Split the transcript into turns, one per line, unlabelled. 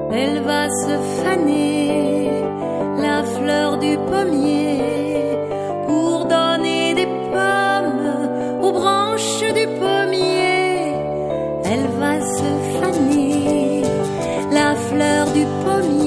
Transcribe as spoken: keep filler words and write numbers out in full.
Elle va se faner, la fleur du pommier, pour donner des pommes aux branches du pommier. Elle va se faner, la fleur du pommier,